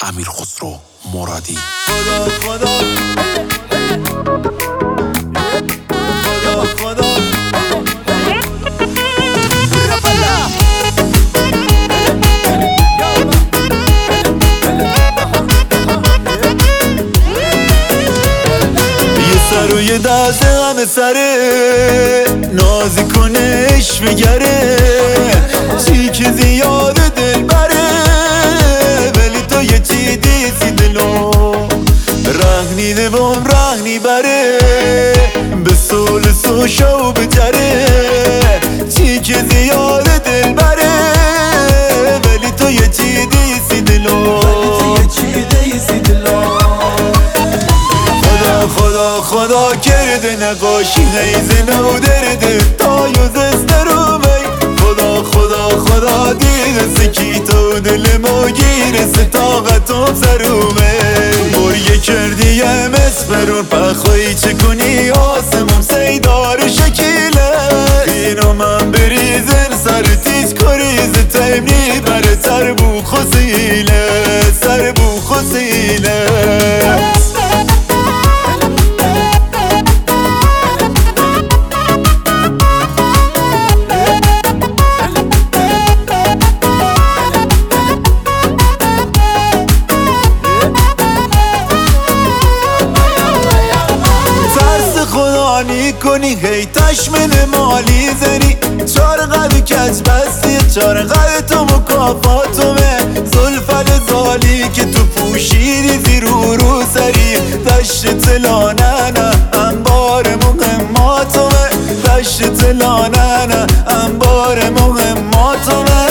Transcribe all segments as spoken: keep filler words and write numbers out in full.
امیر خسرو مرادی. خدا خدا خدا خدا یه سر و یه دست همه سره نازی کنش میگره چی که زیاده دل بره ولی تو یه چی دیسی دلو رهنی دوم رهنی بره به سول سوشو بجره چی که زیاده دل بره ولی تو یه چی دیسی دلو خدا خدا خدا کرده نقاشی نیزه نو درده تا یوزسته رو می خدا خدا خدا دیده سکیتو دل ما گیره ستاقتم سرومه بریه کردی ام اسپرون پخوایی چه کنی آسمون سیدار شکیله اینو من بریزن سر تیز کریز تیمنی بره سر بو خسیله سر بو خسیله کنی هی تشمن مالی زنی چار قد کج بستی چار قد تو مکافاتومه زلفل زالی که تو پوشیدی زیرو رو سری دشت تلانه انبار مهماتومه دشت تلانه انبار مهماتومه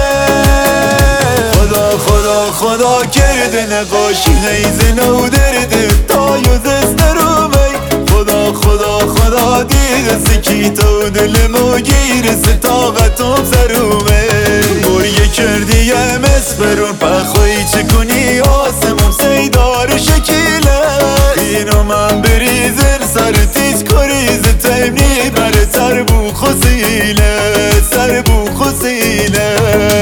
خدا خدا خدا کرده نقاشی نیزه نو درده تا یوزسته رو می خدا خدا خدا دیده سکیتو دل مو گیره ستاقتم سرومه بریه کردی ام اسپرون پخوایی چه کنی آسمون سیدار شکیله اینو من بریزن سر تیز کریز تیمنی بره سر بو خسیله سر بو خسیله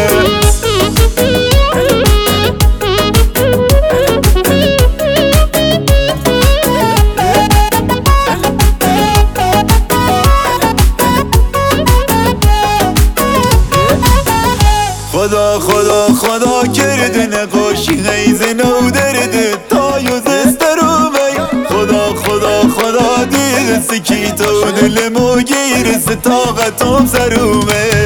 خدا خدا خدا کرده نقاشی نیزه نو درده تا یوزسته رو می خدا خدا خدا دیده سکیتو دل مو گیره ستاقتم سرومه